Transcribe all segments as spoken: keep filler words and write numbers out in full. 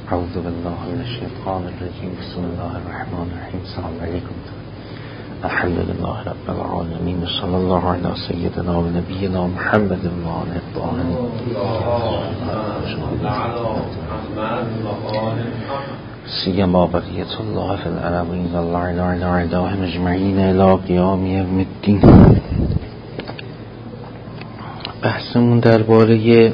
اعوذ بالله من الشیطان الرجیم. بسم الله الرحمن الرحیم. السلام علیکم. الحمد لله رب العالمین. صلی الله علی سیدنا و نبینا محمد و آله الطاهرین. سیما بقیت الله فی الارضین الله الا اعداهم اجمعین الی قیام یوم الدین. بحثمون درباره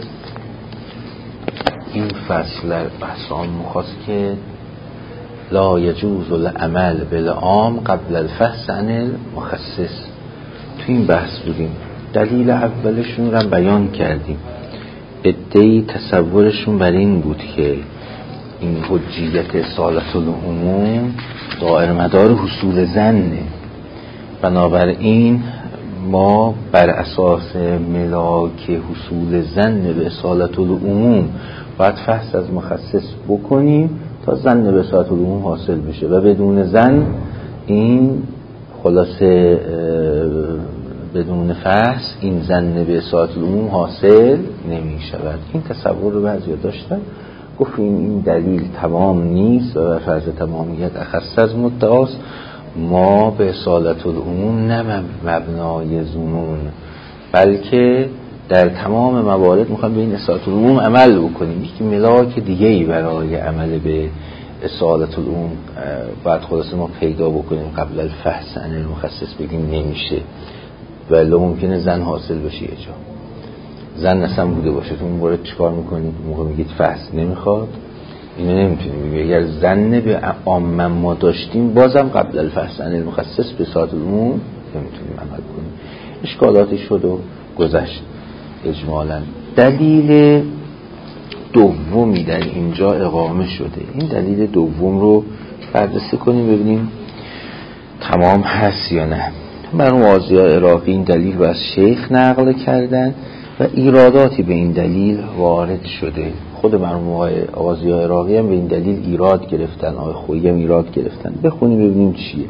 این فصل بحث آن مخواست که لا یجوز العمل بالعام قبل الفحص عن المخصص. تو این بحث بودیم. دلیل اولشون رو بیان کردیم. ادعی تصورشون بر این بود که این حجیت اصالت العموم دائر مدار حصول ظنه، بنابراین ما بر اساس ملاک حصول ظن به اصالت العموم باید فحص از مخصص بکنیم تا ظن به اصالت العموم حاصل بشه و بدون ظن این خلاصه بدون فحص این ظن به اصالت العموم حاصل نمی شود. این تصور رو بعضی داشتن. گفتیم این دلیل تمام نیست و بر فرض تمامیت اخص از مدعاست. ما به اصالت العموم نه مبنای ظنون بلکه در تمام موارد میخوایم به این اصالت العموم عمل بکنیم. یک ملاک دیگه ای برای عمل به اصالت العموم باید خلاصه ما پیدا بکنیم. قبل الفحص عن المخصص بگیم نمیشه، ولی ممکنه ظن حاصل بشه. یه جا ظن اصلا بوده باشه، تو اون مورد چیکار میکنید؟ موقع میگید فحص نمیخواد، اینو نمیتونیم بگیم. اگر ظن به عام ما داشتیم بازم قبل الفحص عن المخصص به اصالت العموم نمیتونیم عمل کنیم. اشکالاتی شد و گذشت اجمالا. دلیل دومی در اینجا اقامه شده. این دلیل دوم رو بررسی کنیم ببینیم تمام هست یا نه. مرحوم آذیاء عراقی این دلیل رو از شیخ نقل کردن و ایراداتی به این دلیل وارد شده. خود مرحوم آذیاء عراقی هم به این دلیل ایراد گرفتن، آقای خویی هم ایراد گرفتن. بخونیم ببینیم چیه.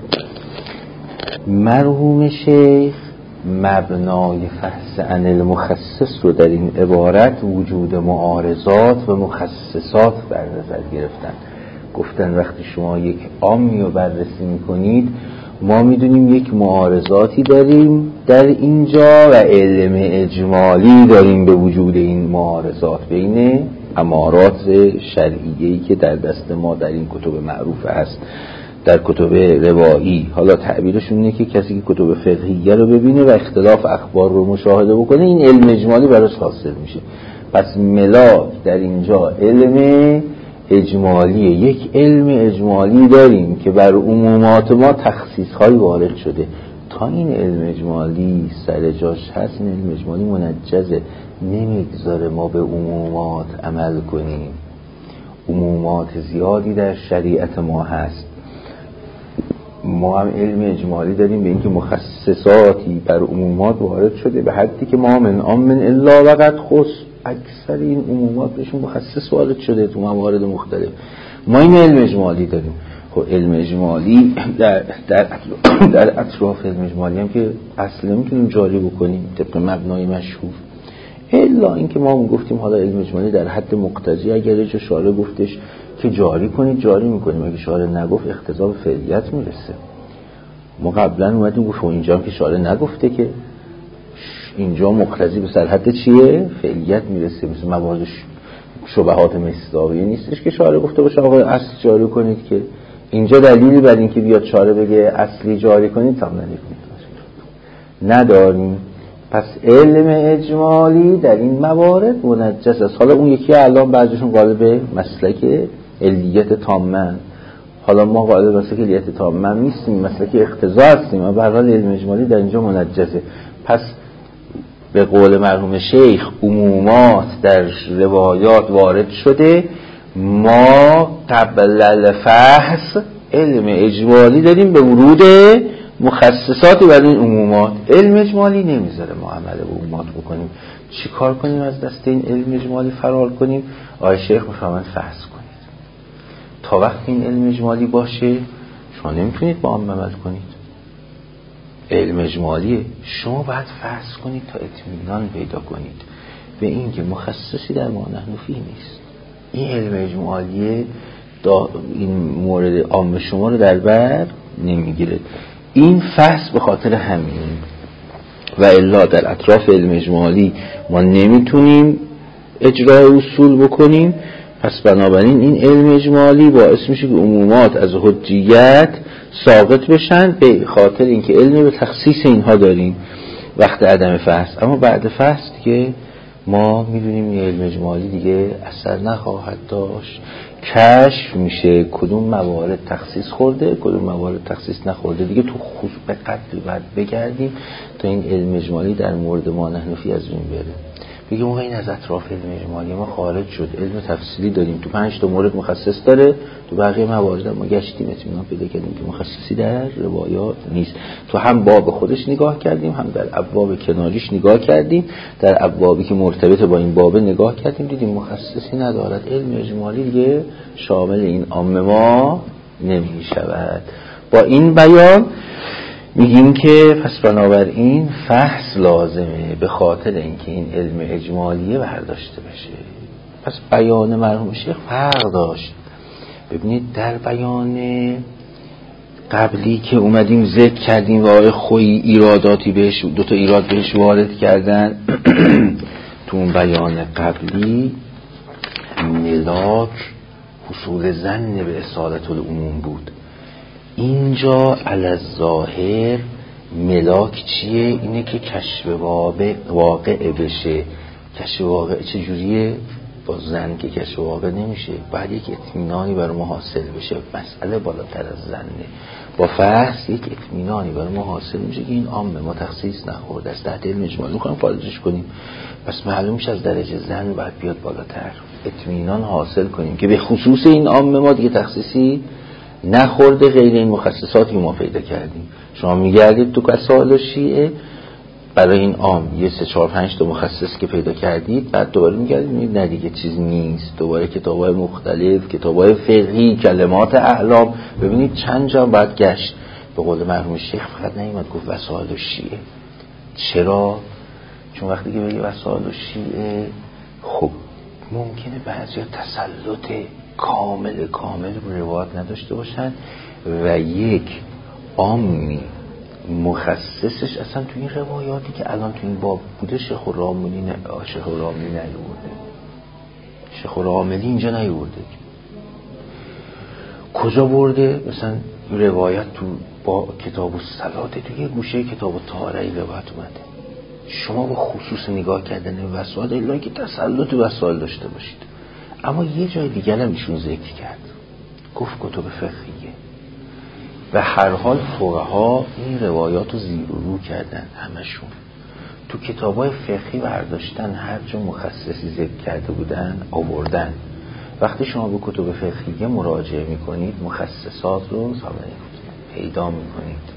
مرحوم شیخ مبنای فحص عن المخصص رو در این عبارت وجود معارضات و مخصصات در نظر گرفتن. گفتن وقتی شما یک عامی رو بررسی میکنید ما میدونیم یک معارضاتی داریم در اینجا و علم اجمالی داریم به وجود این معارضات بین امارات شرعیه‌ای که در دست ما در این کتب معروف هست، در کتب روایی. حالا تعبیرشون اینه که کسی که کتب فقهیه رو ببینه و اختلاف اخبار رو مشاهده بکنه این علم اجمالی براش حاصل میشه. پس ملاک در اینجا علم اجمالیه. یک علم اجمالی داریم که بر عمومات ما تخصیص‌های وارد شده. تا این علم اجمالی سر جاش هست این علم اجمالی منجزه، نمیگذاره ما به عمومات عمل کنیم. عمومات زیادی در شریعت ما هست. ما هم علم اجمالی داریم به اینکه مخصصاتی بر عمومات وارد شده به حدی که ما من آمن الا وقد خص، اکثر این عمومات بهشون مخصص وارد شده تو موارد مختلف. ما این علم اجمالی داریم. خب علم اجمالی در در اطراف, در اطراف علم اجمالی هم که اصلا نمیتونیم جاری بکنیم طبق مبنای مشهور، الا اینکه ما گفتیم حالا علم اجمالی در حد مقتضی اگر یه شارع گفتش که جاری کنید جاری میکنیم، اگه شارع نگفت اقتضا به فعلیت میرسه. ما قبلا اومدیم گفتیم اینجا هم که شارع نگفته که اینجا مقتضی به سرحد چیه؟ فعلیت میرسه. مثل موارد شبهات مصداقیه نیستش که شارع گفته باشه آقا اصل جاری کنید، که اینجا دلیلی بر این که بیاد شارع بگه اصلی جاری کنید تا نداریم. پس علم اجمالی در این موارد منجز است. حالا اون یکی الان بعضیشون قالب مسلک علیت تامه، حالا ما قالب مسلک علیت تامه نیستیم، مسلک اقتضا هستیم، اما به هر حال علم اجمالی در اینجا منجزه. پس به قول مرحوم شیخ عمومات در روایات وارد شده، ما قبل الفحص علم اجمالی داریم به ورود مخصصاتی برای این عمومات. علم اجمالی نمیذاره ما عمل به عمومات بکنیم. چی کار کنیم از دست این علم اجمالی فرار کنیم؟ آقای شیخ میفرماید فحص کنید. تا وقتی این علم اجمالی باشه شما نمیتونید با عام عمل کنید. علم اجمالیه، شما باید فحص کنید تا اطمینان پیدا کنید به این که مخصصی در ما نحنفی نیست. این علم اجمالی این مورد عام شما رو در بر نمیگیره. این فحص به خاطر همین و الا در اطراف علم اجمالی ما نمیتونیم اجرای اصول بکنیم. پس بنابراین این علم اجمالی باعث میشه که عمومات از حجیت ساقط بشن به خاطر اینکه علمی به تخصیص اینها داریم وقت عدم فحص. اما بعد فحص دیگه ما میدونیم این علم اجمالی دیگه اثر نخواهد داشت. کشف میشه کدوم موارد تخصیص خورده کدوم موارد تخصیص نخورده. دیگه تو خصوص به قدری باید بگردیم تا این علم اجمالی در مورد ما نحنفی از این بره. بگیم موقع این از اطراف علم اجمالی ما خارج شد، علم تفصیلی داریم، تو پنج تا مورد مخصص داره، تو بقیه موارد ما گشتیم اطمینان پیدا کردیم که مخصصی در روایات نیست. تو هم باب خودش نگاه کردیم، هم در ابواب کناریش نگاه کردیم، در ابوابی که مرتبط با این باب نگاه کردیم، دیدیم مخصصی ندارد. علم اجمالی دیگه شامل این عام ما نمی شود. با این بیان میگیم که پس بنابراین فحص لازمه به خاطر اینکه این علم اجمالیه برداشته بشه. پس بیان مرحوم شیخ فرق داشت. ببینید در بیان قبلی که اومدیم ذکر کردیم و آقای خویی ایراداتی بهش دو تا ایراد بهش وارد کردن تو اون بیان قبلی ملاک حصول ظن به اصالت العموم بود. اینجا علی الظاهر ملاک چیه؟ اینه که کشف واقع بشه. کشف واقع چجوریه؟ با ظن که کشف واقع نمیشه، بعد یک اطمینانی برای ما حاصل بشه. مسئله بالاتر از ظنه. با فحص یک اطمینانی برای ما حاصل میشه که این عامه ما تخصیص نخورده است، تحت علم اجمالی میخوایم خارجش کنیم. پس معلوم میشه از درجه ظن باید بیاد بالاتر، اطمینان حاصل کنیم که به خصوص این عامه ما دیگه تخصیصی نخورده، غیر این مخصصاتی ما پیدا کردیم. شما میگردید تو مسائل و شیعه برای این عام یه سه چهار پنج تا مخصص که پیدا کردید، بعد دوباره میگردید میگید نه دیگه چیز نیست، دوباره کتابای مختلف، کتابای فقهی، کلمات اعلام، ببینید چند جا بعد گشت. به قول مرحوم شیخ فقط نیومد گفت وسائل و شیعه. چرا؟ چون وقتی که بگی وسائل و شیعه خب ممکنه بعضیا تسلط کامل کامل رو روایت نداشته باشن و یک عامی مخصصش اصلا تو این روایاتی که الان تو این باب بوده شیخ الراملی نه شیخ الراملی نیورده، شیخ الراملی اینجا نیورده. کجا برده؟ مثلا روایت تو با کتاب الصلات تو یه گوشه کتاب الطهاره روایت اومده. شما با خصوص نگاه کردن وسائل الا که تسلط وسائل داشته باشید. اما یه جای دیگر هم ایشون ذکر کرد، گفت کتب فقهیه و هر حال فقها این روایات رو زیر و رو کردن همشون. تو کتابای فقهی برداشتن هر جا مخصصی ذکر کرده بودن آوردن. وقتی شما به کتب فقهیه مراجعه میکنید مخصصات رو پیدا میکنید.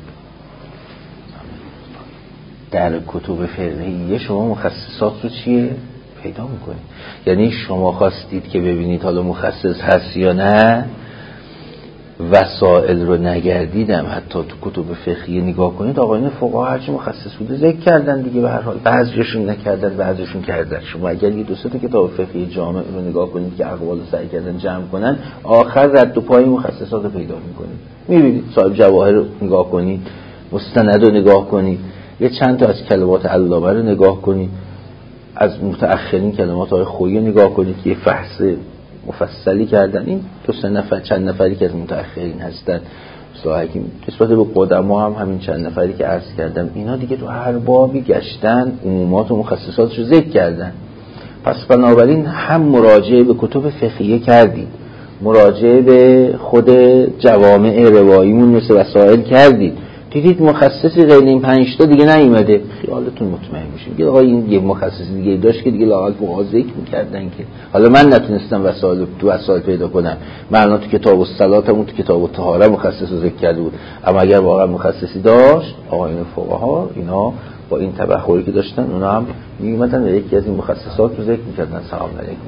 در کتب فقهیه شما مخصصات رو چیه؟ پیدا میکنید. یعنی شما خواستید که ببینید حالا مخصص هست یا نه، وسائل رو نگردیدم حتی تو کتب فقهی نگاه کنید آقایون فقها هرچی مخصص بوده ذکر کردن دیگه. به هر حال بعضیشون نکردن بعضیشون کردن. شما اگر یه دو سه تا کتاب فقهی جامع رو نگاه کنید که اقوال سعی کردن جمع کنن، آخر رد و پای مخصصات رو پیدا میکنید. میبینید صاحب جواهر رو نگاه کنید، مستند رو نگاه کنید، یه چند تا از کلمات علامه رو نگاه کنید، از متأخرین کلمات های خویی نگاه کنید که یه فحص مفصلی کردن. این دو سه نفر چند نفری که از متأخرین هستن صاحبی نسبت به قدما هم همین چند نفری که عرض کردم، اینا دیگه تو هر بابی گشتن عمومات و مخصصاتش رو ذکر کردن. پس بنابراین هم مراجعه به کتب فقهیه کردید، مراجعه به خود جوامع رواییمون مثل وسائل کردید، دیدید مخصصی غیر این پنج تا دیگه نیومده، خیالتون مطمئن میشه دیگه آقا این یه مخصصی دیگه داشت که دیگه لااقل فقها ذکر می‌کردن که حالا من نتونستم وسائل تو وسائل پیدا کنم. من الان تو کتاب الصلات هم تو کتاب الطهاره مخصص رو ذکر کرده بود، اما اگر واقعا مخصصی داشت آقایون فقها اینا با این تبحری که داشتن اونا هم میومدن و یکی از این مخصصات رو ذکر می‌کردن. سلام علیکم.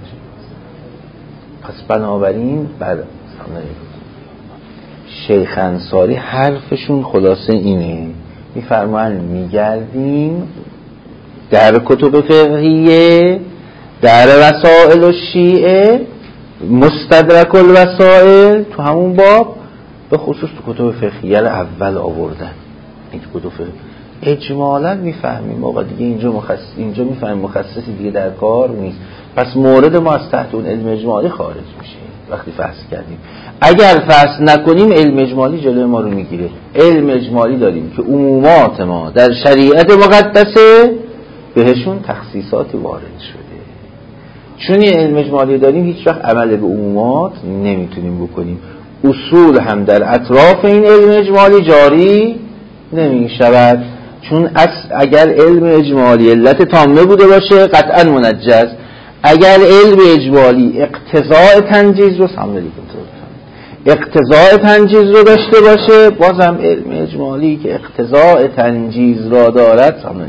پس بنابراین بر سلام علیکم شیخ انصاری حرفشون خلاصه اینه، میفرمایند میگردیم در کتب فقهیه، در وسائل و شیعه مستدرک الوسائل تو همون باب به خصوص تو کتب فقهیه اول آوردن. این تو کتب فقهیه اجمالا میفهمیم موقع دیگه اینجا مخصص اینجا میفهمیم مخصصی دیگه در کار نیست. پس مورد ما از تحت اون علم اجمالی خارج میشه وقتی فحص کردیم. اگر فحص نکنیم علم اجمالی جلوی ما رو میگیره. علم اجمالی داریم که عمومات ما در شریعت مقدسه بهشون تخصیصاتی وارد شده. چون این علم اجمالی داریم هیچ وقت عمل به عمومات نمیتونیم بکنیم. اصول هم در اطراف این علم اجمالی جاری نمی شود. چون اگر علم اجمالی علت تامه بوده باشه قطعا منجز. اگر علم اجمالی اقتضاء تنجیز رو سامنے اقتضاء تنجیز رو داشته باشه بازم علم اجمالی که اقتضاء تنجیز را دارد سامنے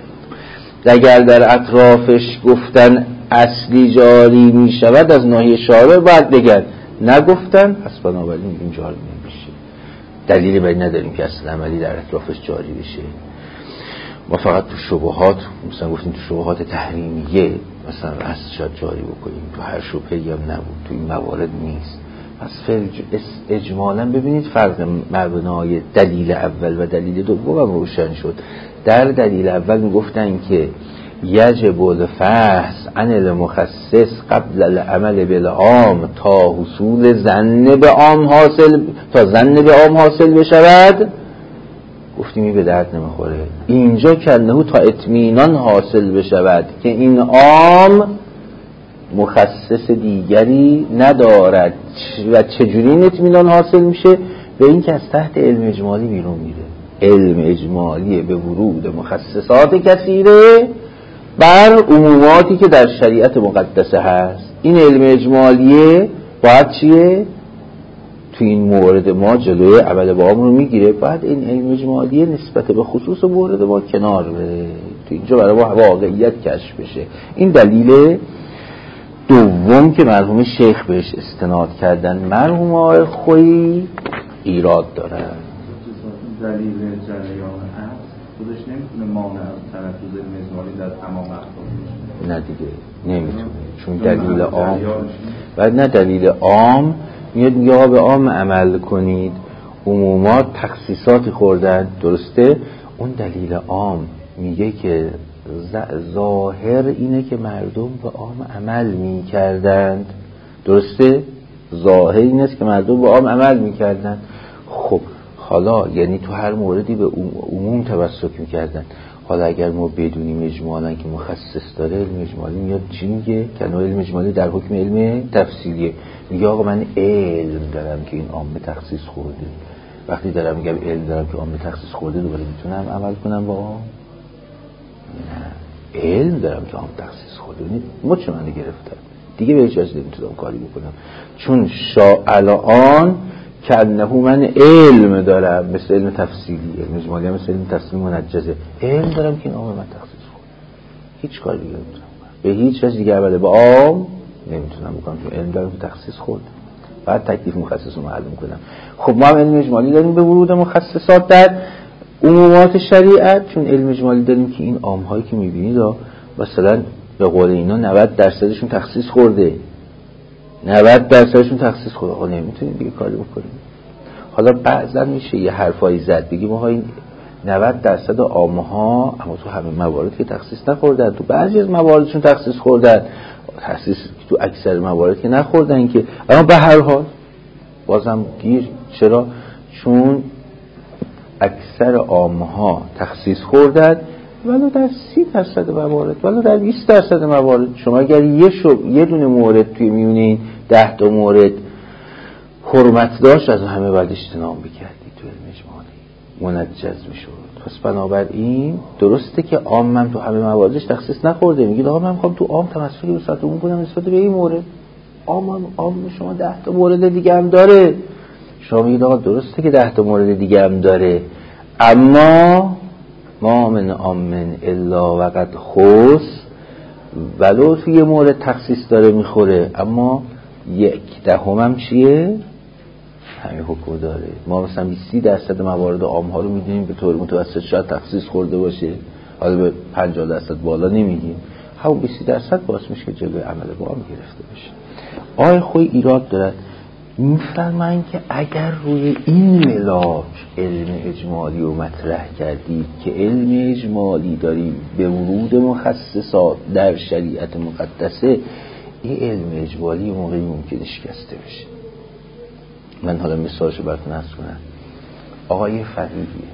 اگر در اطرافش گفتن اصلی جاری می شود از ناحیه شارع باید بگن نگفتن پس بنابراین این جاری نمیشه. دلیلی بر نداریم که اصل عملی در اطرافش جاری بشه. ما فقط تو شبهات مثلا گفتیم تو شبهات تحریمیه مثلا اصل شاید جاری بکنیم. تو هر شبهه‌ای هم نبود. تو این موارد نیست. پس اجمالا ببینید فرق مبنای دلیل اول و دلیل دوم هم روشن شد. در دلیل اول میگفتن که یجب الفحص عن المخصص قبل العمل بالعام تا حصول ظن به عام حاصل تا ظن به عام حاصل بشود. گفتیم این به درد نمیخوره. اینجا کنه تا اطمینان حاصل بشود که این عام مخصص دیگری ندارد و چجوری این اطمینان حاصل میشه؟ به این که از تحت علم اجمالی بیرون میره. علم اجمالی به ورود مخصصات کثیره بر عموماتی که در شریعت مقدسه هست. این علم اجمالیه باید چیه؟ تو این مورد ما جلوی عمل با عام رو میگیره. باید این علم اجمالیه نسبت به خصوص مورد ما کنار بره. تو اینجا برای ما واقعیت کشف بشه. این دلیل دوم که مرحوم شیخ بهش استناد کردن. مرحوم آقای خویی ایراد دارن. دلیل جریان عصر خودش نمیتونه مانع از تنفذ اجمالی در تمام احکام نه دیگه نمیتونه. چون دلیل عام و نه دلیل عام میاد میگه به عام عمل کنید. عمومات تخصیصاتی خوردن درسته. اون دلیل عام میگه که ظاهر اینه که مردم به عام عمل میکردند. درسته؟ ظاهر این است که مردم به عام عمل میکردند. خب حالا یعنی تو هر موردی به عموم تمسک میکردن. حالا اگر ما بدونیم اجمالا که مخصص داره علم اجمالی میاد چی میگه؟ که علم اجمالی در حکم علم تفصیلیه. میگه آقا من علم دارم که این عام تخصیص خورده. وقتی دارم میگم علم دارم که عام تخصیص خورده دوباره میتونم عمل کنم با عام؟ نه. علم دارم که عام تخصیص خورده. ما چه معنی گرفتم دیگه به هیچ وجه نمیتونم کاری بکنم. چون شاء که انه من علم دارم مثل علم تفصیلی. علم اجمالی مثل علم تفصیلی منجزه. علم دارم که این عام من تخصیص خورده. هیچ کاری دیگه نمیتونم به هیچ وجه دیگه عمل با عام نمیتونم بکنم چون علم دارم که تخصیص خورده. بعد تکلیف مخصص رو معلوم کنم. خب ما هم علم اجمالی داریم به ورود مخصصات در عمومات شریعت. چون علم اجمالی داریم که این عام هایی که میبینید مثلا به قول اینا نود درصدشون تخصیص خورده. نود درصدشون تخصیص خورده. آقا نمیتونیم دیگه کاری بکنیم. حالا بعضا میشه یه حرفایی زد بگیم آقا این نود درصد عامها اما تو همه موارد که تخصیص نخوردن. تو بعضی از مواردشون تخصیص خوردن. تخصیص تو اکثر موارد که نخوردن که. اما به هر حال بازم گیر. چرا؟ چون اکثر عامها تخصیص خوردن ولو در سی درصد موارد ولو در بیست درصد موارد. شما اگر یه شب یه دونه مورد توی میونه این ده تا مورد حرمت داشت از همه بعد اجتناب بکردی تو علم اجمالی منجز میشد. پس بنابراین درسته که عام من تو همه مواردش تخصیص نخورده. میگید آقا من میخوام تو عام تمسک به صورت عموم کنم نسبت به این مورد. عام هم عام شما ده تا مورد دیگه هم داره. شما میگید آقا درسته که ده تا مورد دیگه هم داره اما ما من عامن الا وقد خص ولو توی مورد تخصیص داره میخوره اما یک دهم هم چیه؟ همین حکم داره. ما مثلا بیست درصد موارد عام ها رو میدونیم به طور متوسط شاید تخصیص خورده باشه. حالا به پنجاه درصد بالا نمیگیم. همون بیست درصد باعث میشه که جلوی عمل با عام گرفته بشه. آقای خویی ایراد دارد، میفرمایند که اگر روی این ملاک علم اجمالی رو مطرح کردید که علم اجمالی داریم به ورود مخصصات در شریعت مقدسه، این علم اجمالی موقعی ممکنه شکسته بشه. من حالا مثالشو براتون عرض کنم. آقای فقیهی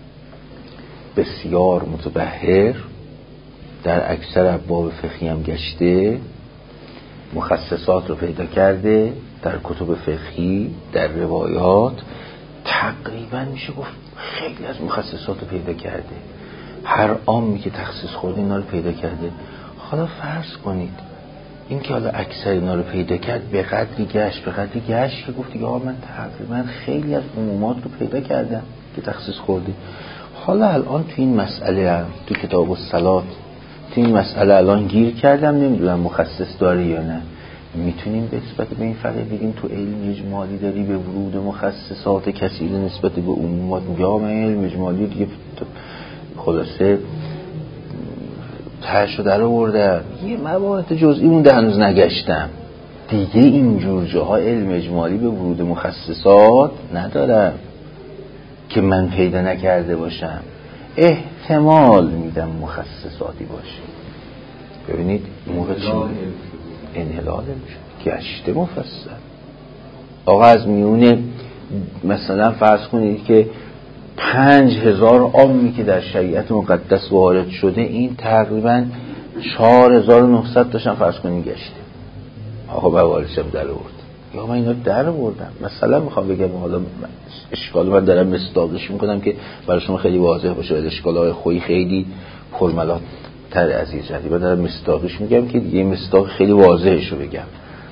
بسیار متبحر، در اکثر ابواب فقهی هم گشته، مخصصات رو پیدا کرده در کتب فقهی، در روایات، تقریبا میشه گفت خیلی از مخصصات رو پیدا کرده، هر عامی که تخصیص خورده اینا رو پیدا کرده. حالا فرض کنید این که حالا اکثر اینا رو پیدا کرد به قدری گشت به قدری گشت که گفت دیگه آقا من تقریبا خیلی از عمومات رو پیدا کردم که تخصیص خورده. حالا الان تو این مسئله هم تو کتاب الصلات تو این مسئله الان گیر کردم، نمیدونم مخصص داره یا نه. میتونیم به نسبت به این فرق بگیم تو علم اجمالی داری به ورود مخصصات کثیر نسبت به عمومات، یا من علم اجمالی دیگه خلاصه ترشو در آورده، یه مباحث جزئی مونده هنوز نگشتم دیگه، اینجور جاها علم اجمالی به ورود مخصصات ندارم که من پیدا نکرده باشم. احتمال میدم مخصصاتی باشه. ببینید موقع چی انحلال میشه گشته مفصل. آقا از میونه مثلا فرض کنید که پنج هزار عامی که در شریعت مقدس وارد شده، این تقریبا چهار هزار و نهصد داشتن فرض کنید گشته. آقا بواردشم در آورد، یا من اینا در آوردم. مثلا میخوام بگم، حالا اشکال من دارم مصداقش میکنم که برای شما خیلی واضح باشه، اشکالای خویی خیلی پرملات تر از این جدی من دارم مصداقش میگم که دیگه مصداق خیلی واضحش رو بگم.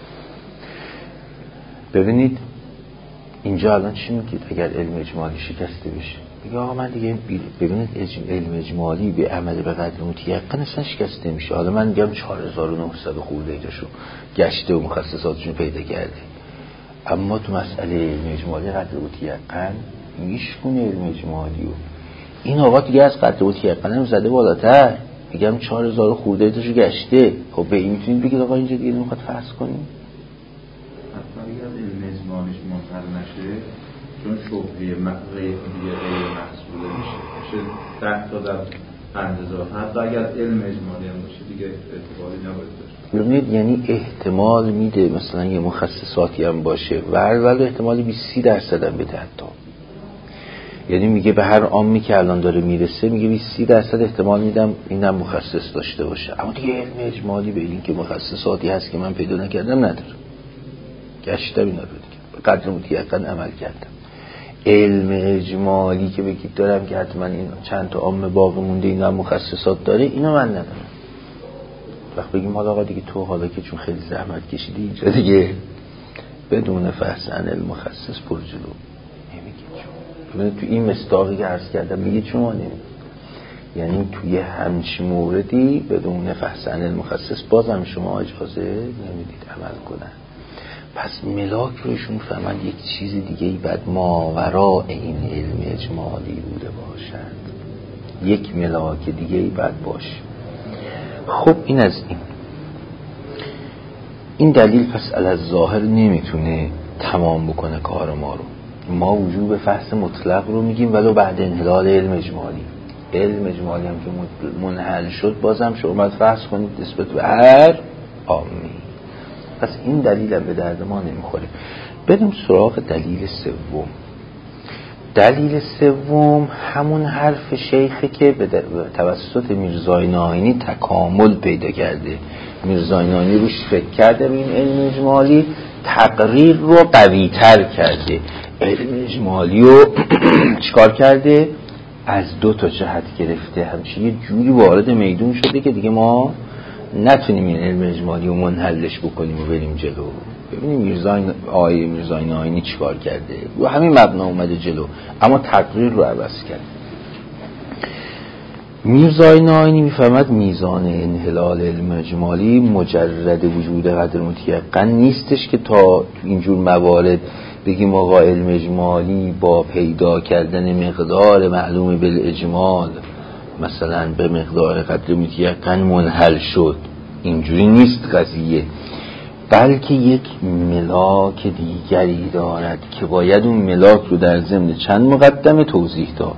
ببینید اینجا الان چی میگید؟ اگر علم اجمالی شکسته بشه میگه آقا من دیگه ببینید علم اجمالی به عمل به قدر متیقن اصلا شکسته میشه. حالا من میگم چهار هزار و نهصد خورده ایشو گشته و مخصصاتشون پیدا کرده، اما تو مسئله علم اجمالی قدر متیقن میشکونه علم اجمالی و این آقا دیگه از قدر متیقن هم زده بالاتر، میگم چهار هزار خورده ایشو گشته. خب به این میتونید بگید آقا اینجا دیگه میخواد فرض کنیم حتی اگر علم اجمالیش منحل نشه، چون شبهه غیر محصوله میشه میشه ده تا در پنج هزار، حتی اگر علم اجمالی هم باشه دیگه اعتباری نباید داشت. ببینید یعنی احتمال میده مثلا یه مخصصاتی هم باشه و ولی احتمالی بیست درصد هم بده حتی، یعنی میگه به هر عامی که الان داره میرسه میگه بیست درصد احتمال میدم اینم مخصص داشته باشه، اما دیگه علم اجمالی به این که مخصصاتی هست که من پیدا نکردم نداره، گشتم اینا رو دیگه به قدر متیقن عمل کردم. علم اجمالی که بگید دارم که حتما این چند تا عام باقی مونده اینا مخصصات داره، اینو من ندارم. وقت بگیم حالا آقا دیگه تو حالا که چون خیلی زحمت کشیدی اینجا دیگه بدون فحص عن المخصص پر جلو نمیگید. چون تو این مصداقی که عرض کردم میگید شما نمید، یعنی توی همچین موردی بدون فحص عن المخصص بازم شما اجازه نمیدید عمل کنن. پس ملاک روشون فهمند یک چیز دیگه ای بعد ماورا این علم اجمالی بوده باشد، یک ملاک دیگه ای بعد باشه. خب این از این این دلیل پس الظاهر نمیتونه تمام بکنه کار ما رو. ما وجوب فحص مطلق رو میگیم ولو بعد انحلال علم اجمالی. علم اجمالی هم که منحل شد بازم شما باید فحص کنید نسبت به هر عامی. پس این دلیل هم به درد ما نمیخوره. بریم سراغ دلیل سوم. دلیل سوم همون حرف شیخه که به توسط میرزای ناینی تکامل پیدا کرده. میرزای ناینی روش فکر کرده به این علم اجمالی، تقریر رو قوی تر کرده. علم اجمالی رو چیکار کرده؟ از دو تا جهت گرفته، همچین یه جوری وارد میدون شده که دیگه ما نتونیم این علم اجمالی رو منحلش بکنیم و بریم جلو. ببینیم میرزای آیه میرزای ناینی چیکار کرده، و همین مبنا اومده جلو اما تقریر رو عوض کرد. میرزای ناینی میفهمد میزان انحلال علم اجمالی مجرد وجود قدر متیقن نیستش که تا اینجور موارد بگیم آقا علم اجمالی با پیدا کردن مقدار معلوم بالاجمال مثلا به مقدار قدر متیقن منحل شد. اینجوری نیست قضیه. بلکه یک ملاک دیگری دارد که باید اون ملاک رو در ضمن چند مقدمه توضیح داد.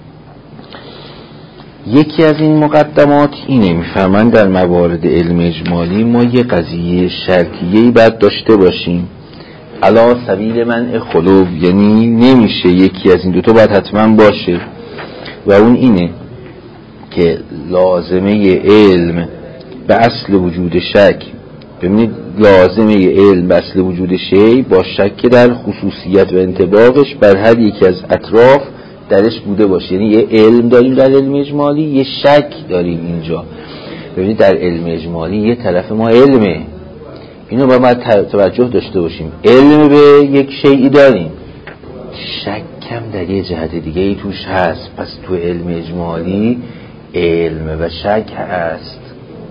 یکی از این مقدمات اینه، میفهمن در موارد علم اجمالی ما یه قضیه شرطیه‌ای باید داشته باشیم علا سبیل منع خلو، یعنی نمیشه یکی از این دوتا باید حتما باشه و اون اینه که لازمه علم به اصل وجود شک، ببینید لازمه علم به اصل وجود شی با شک در خصوصیت و انطباقش بر هر یکی از اطراف درش بوده باشه. یعنی یه علم داریم در علم اجمالی، یه شک داریم اینجا. ببینید در علم اجمالی یه طرف ما علمه، اینو باید توجه داشته باشیم، علم به یک شیئی داریم، شک هم در یه جهت دیگه ای توش هست. پس تو علم اجمالی علم و شک هست،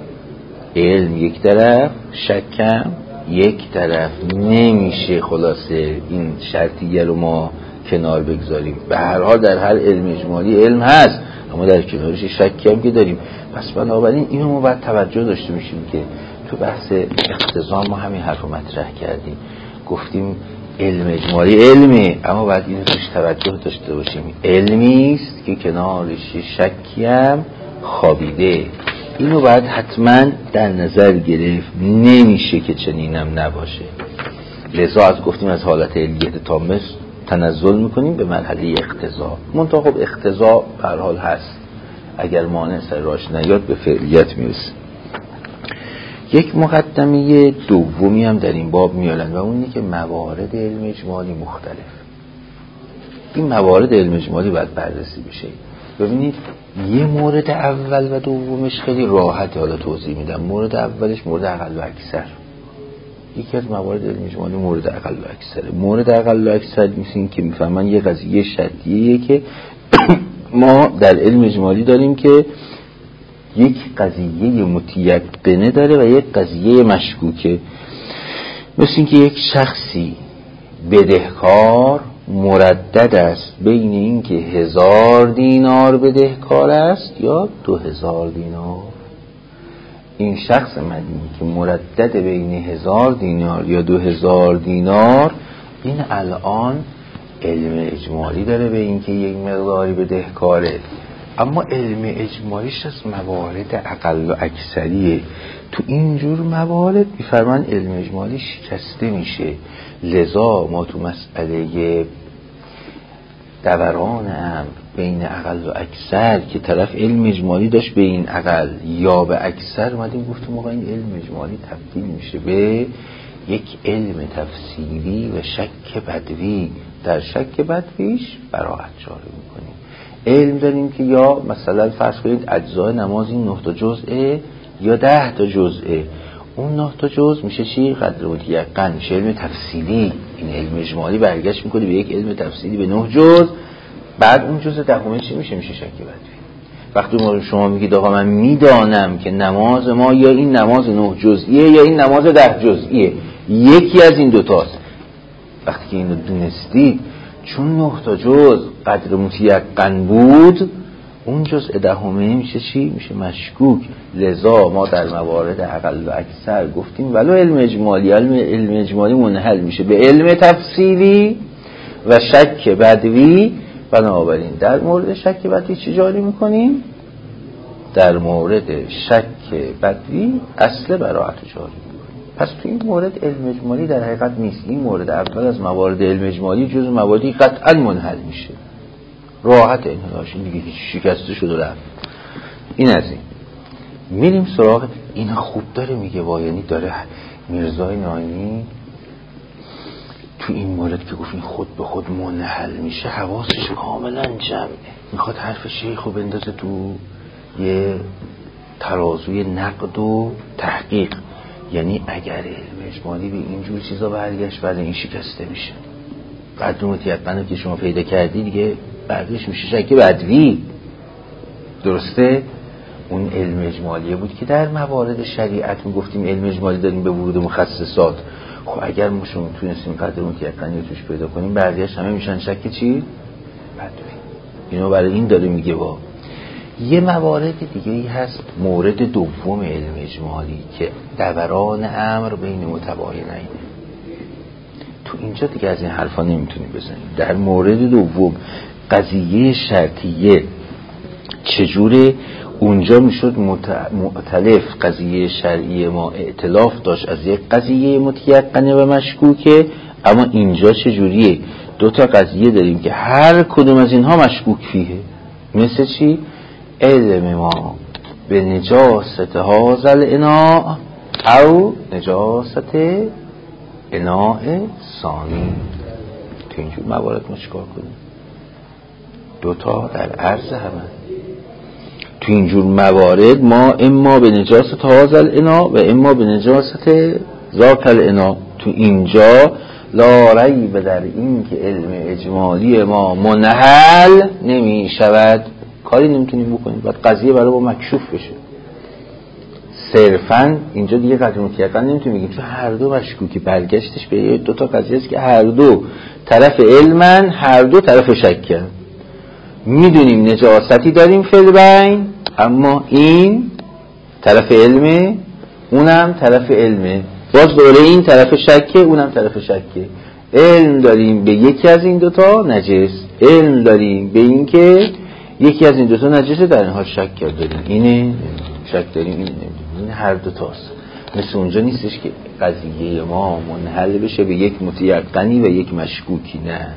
علم یک طرف، شکم یک طرف. نمیشه خلاصه این شرطیه رو ما کنار بگذاریم. به هر حال در هر علم اجمالی علم هست، اما در کنارش شکی هم که داریم. پس بنابراین اینو ما باید توجه داشته باشیم که تو بحث اقتضا ما همین حرف رو مطرح کردیم، گفتیم علم اجمالی علمه، اما باید اینو توش توجه داشته باشیم، علمی است که کنارش شکی هم خوابیده. اینو باید حتما در نظر گرفت، نمیشه که چنینم نباشه. لذا از گفتیم از حالت علیت تامه تنزل میکنیم به مرحله اقتضا. منتها خب اقتضا به هر حال هست، اگر مانع سر راش نیاد به فعلیت میرسه. یک مقدمه دومی هم در این باب میارن و اونی که موارد علم اجمالی مختلف. این موارد علم اجمالی باید بررسی بشه. ببینید یه مورد اول و دومش خیلی راحت حالا توضیح میدم. مورد اولش مورد اقل و اکثر. یکی از موارد علم اجمالی مورد اقل و اکثره. مورد اقل و اکثر میسین که میفهمن یه قضیه شرطیه که ما در علم اجمالی داریم که یک قضیه متیقنه داره و یک قضیه مشکوکه. مثل این که یک شخصی بدهکار مردد است بین این که هزار دینار بدهکار است یا دو هزار دینار. این شخص مدنی که مردد بین هزار دینار یا دو هزار دینار، این الان علم اجمالی داره به این که یک مقداری بدهکاره، اما علم اجمالیش از موارد اقل و اکثریه. تو اینجور موارد میفرمان علم اجمالی شکسته میشه. لذا ما تو مسئله دوران امر بین اقل و اکثر که طرف علم اجمالی داشت به این اقل یا به اکثر، اومدیم گفتیم موقع این علم اجمالی تبدیل میشه به یک علم تفصیلی و شک بدوی. در شک بدویش براءت جاری میکنیم. علم داریم که یا مثلا فرض کنید اجزای نماز این نه تا جزئه یا ده تا جزئه، اون نه تا جزء میشه چی؟ قدر متیقن، میشه علم تفصیلی. این علم اجمالی برگشت میکنه به یک علم تفصیلی به نه جزء. بعد اون جزء دهمه چی میشه؟ میشه شک بدوی. وقتی ما شما میگید آقا من میدانم که نماز ما یا این نماز نه جزئیه یا این نماز ده جزئیه، یکی از این دوتاست. وقتی که اینو دونستید، چون نه تا جزء قدر متیقن بود، اون جزء دهمه میشه چی؟ میشه مشکوک. لذا ما در موارد اقل و اکثر گفتیم ولو علم اجمالی، علم, علم اجمالی منحل میشه به علم تفصیلی و شک بدوی. بنابراین در مورد شک بدوی چی جاری میکنیم؟ در مورد شک بدوی اصل براءت جاری میکنیم. پس تو این مورد علم اجمالی در حقیقت نیست. این مورد اول از موارد علم اجمالی جز مواردی قطعا منحل میشه، راحت انحلاشون دیگه هیچ شکسته شده رفت. این از این. میریم سراغ این. خوب داره میگه با، یعنی داره میرزای ناینی تو این مورد که گفت این خود به خود منحل میشه حواسش کاملا جمعه، میخواد حرف شیخ رو بندازه تو یه ترازوی نقد و تحقیق. یعنی اگر علم اجمالی به اینجور چیزا برگشت، ولی این شکسته میشه. قدر متیقنه که شما پیدا کردی دیگه بعدش میشه شک بدوی. درسته؟ اون علم اجمالیه بود که در موارد شریعت میگفتیم علم اجمالی داریم به ورود مخصصات. خب اگر ما شما تونستیم قدر متیقنی توش پیدا کنیم، بعدش همه میشن شک چی؟ بدوی. اینو برای این داره میگه با یه موارد دیگه هست، مورد دوم علم اجمالی که دوران امر بین متباینین. تو اینجا دیگه از این حرفا نمیتونیم بزنیم. در مورد دوم قضیه شرطیه چجوره؟ اونجا میشد مؤتلف قضیه شرعی ما ائتلاف داشت از یک قضیه متیقنه و مشکوکه، اما اینجا چجوریه؟ دو تا قضیه داریم که هر کدوم از اینها مشکوک فیه. مثل چی؟ علم ما به نجاست هذا الاناء او نجاست اناء ثانی. تو اینجور موارد ما چیکار کنیم؟ دوتا در عرض همه. تو اینجور موارد ما اما به نجاست هذا الاناء و اما به نجاست ذاک الاناء. تو اینجا لا ریب در این که علم اجمالی ما منحل نمی شود، کاری نمیتونیم بکنیم، باید قضیه برای ما مکشوف بشه. صرفا اینجا دیگه قضیه متیقن نمیتونیم بگیم، چون هر دو مشکوکی، برگشتش به دو تا قضیه است که هر دو طرف علمن، هر دو طرف شکن. میدونیم نجاستی داریم فی البین، اما این طرف علمه، اونم طرف علمه، باز دوره این طرف شکه، اونم طرف شکه. علم داریم به یکی از این دوتا نجس، علم داریم به این که یکی از این دوتا نجسه، در این حال شک داریم، اینه شک داریم، اینه این هر دوتاست. مثل اونجا نیستش که قضیه ما منحل بشه به یک متیقنی و یک مشکوکی، نه،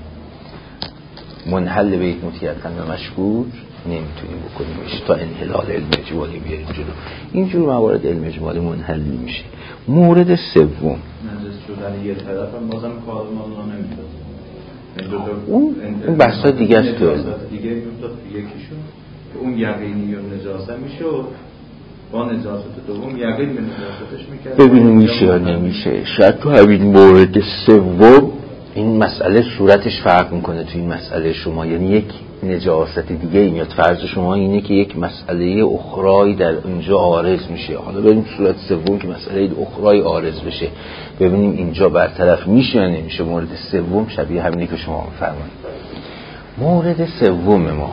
منحل به یک متیقن و مشکوک نمیتونیم بکنیمش تا انحلال علم اجمالی بیاریم جلو. اینجور موارد علم اجمالی منحل نمیشه. مورد سوم نجس شدن یه طرف هم بازم کار ما نمیدازه، اون اون بحثا دیگه است. تو دیگه میفتاد یکیشون که اون یقینی و نجاسه میشه و با نجاست دوم یقین به نجاستش میکرد. ببینیم میشه یا نمیشه. شاید تو همین مورد سوم این مسئله صورتش فرق میکنه تو این مسئله شما، یعنی یک نجاست دیگه این میاد. فرض شما اینه که یک مسئله اخرایی در اونجا عارض میشه. حالا بریم صورت سوم که مسئله اخرایی عارض بشه، ببینیم اینجا برطرف میشه یا نمیشه. مورد سوم شبیه همینه که شما فرمایید. مورد سوم ما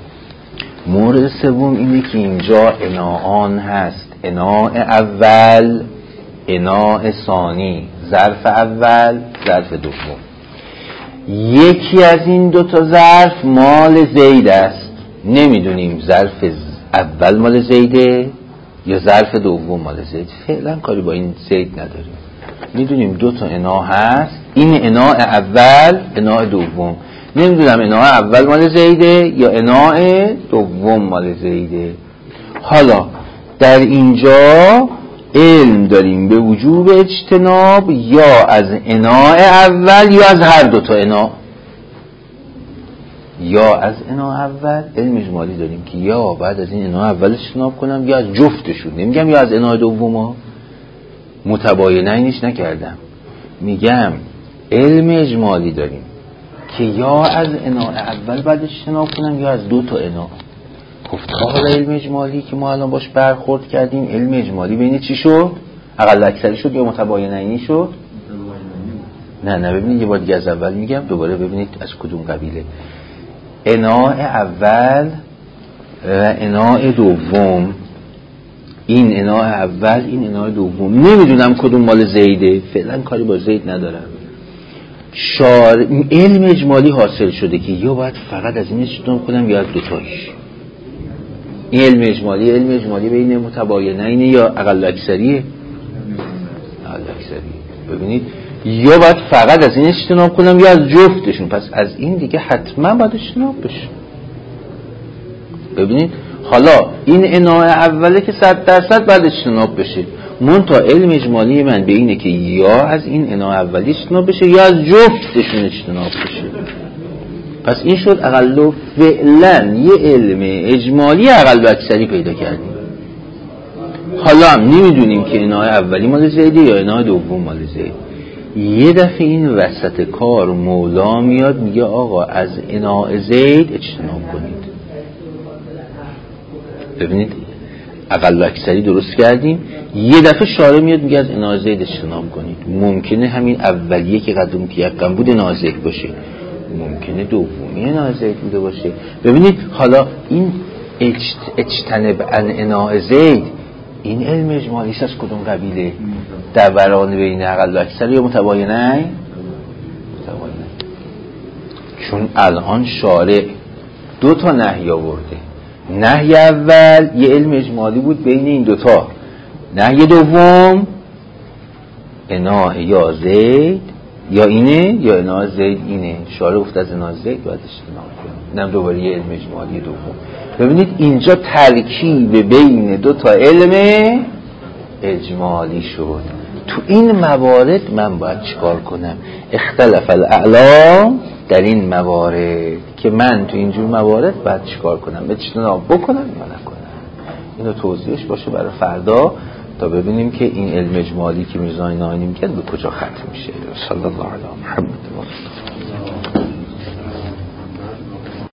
مورد سوم اینه که اینجا اناعان هست، اناع اول، اناع ثانی، ظرف اول، ظرف دوم. یکی از این دو تا ظرف مال زید است، نمیدونیم ظرف اول مال زیده یا ظرف دوم مال زید، فعلا کاری با این زید نداریم. میدونیم دو تا اناع هست، این اناع اول، اناع دوم. نمیدونم اناع اول مال زیده یا اناع دوم مال زیده. حالا در اینجا علم داریم به وجوب اجتناب یا از اناع اول یا از هر دو تا اناع. یا از اناع اول علم اجمالی داریم که یا بعد از این اناع اول اجتناب کنم یا از جفتشون. نمیگم یا از اناع دوم ها، متباینینش نکردم، میگم علم اجمالی داریم که یا از اناع اول بعد اجتناب کنم یا از دو تا اناع. گفتار علم اجمالی که ما الان باش برخورد کردیم، علم اجمالی بین چی شد؟ اقل اکثری شد یا متباینینی شد؟ نه نه ببینید یه بار دیگه از اول میگم، دوباره ببینید از کدوم قبیله. اناع اول و اناع دوم، این اناع اول، این اناع دوم. نمیدونم کدوم مال زیده، فعلا کاری با زید ندارم. شار... علم اجمالی حاصل شده که یا باید فقط از این اجتناب کنم یا از دوتایش. این علم اجمالی علم اجمالی بین متباینین یا اقل اکثریه؟ اقل اکثریه. ببینید یا باید فقط از این اجتناب کنم یا از جفتشون، پس از این دیگه حتما باید اجتناب بشه. ببینید حالا این اناع اوله که صد درصد باید اجتناب بشه، منتها علم اجمالی من به اینه که یا از این اناع اولی اجتناب بشه یا از جفتشون اجتناب بشه. پس این شد اقل و فعلا یه علم اجمالی اقل و اکثری پیدا کردیم. حالا هم نمیدونیم که اناع اولی مال زیده یا اناع دوم مال زید. یه دفعه این وسط کار مولا میاد میگه آقا از اناع زید اجتناب کنید. ببینید اقل و اکثری درست کردیم، یه دفعه شارع میاد میگه از اناع زید اجتناب کنید. ممکنه همین اولیه که قدوم تیقن بود اناع زید باشه، ممکنه دومی اناع زید بوده باشه. ببینید حالا این اجتنب عن اناء زید، این علم اجمالی است. از کدوم قبیله؟ دوران بین اقل و اکثر یا متباینه؟ متباینه. چون الان شارع دو تا نهی آورده. نهی اول یه علم اجمالی بود بین این دوتا، نهی دوم اناء یا زید یا اینه یا اناء زید اینه. شارع گفت از اناء زید باید اجتناب کنیم. اینم دوباره یه علم اجمالی دوم. ببینید اینجا ترکیب بین دو تا علم اجمالی شد. تو این موارد من باید چیکار کنم؟ اختلف الاعلام در این موارد که من تو اینجور موارد باید چیکار کنم؟ اجتناب بکنم یا نکنم. اینو توضیحش باشه برای فردا تا ببینیم که این علم اجمالی که میرزا ناینی میگن به کجا ختم میشه. صلی الله علیه محمد.